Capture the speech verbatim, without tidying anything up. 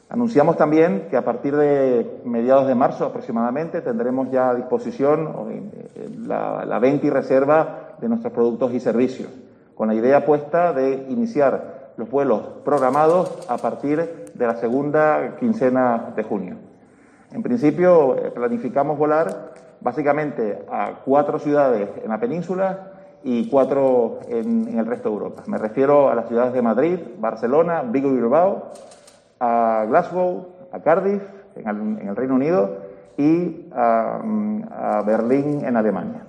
Anunciamos también que a partir de mediados de marzo aproximadamente tendremos ya a disposición la, la venta y reserva de nuestros productos y servicios, con la idea puesta de iniciar los vuelos programados a partir de la segunda quincena de junio. En principio, planificamos volar básicamente a cuatro ciudades en la península y cuatro en, en el resto de Europa. Me refiero a las ciudades de Madrid, Barcelona, Vigo y Bilbao, a Glasgow, a Cardiff, en el, en el Reino Unido, y a, a Berlín, en Alemania.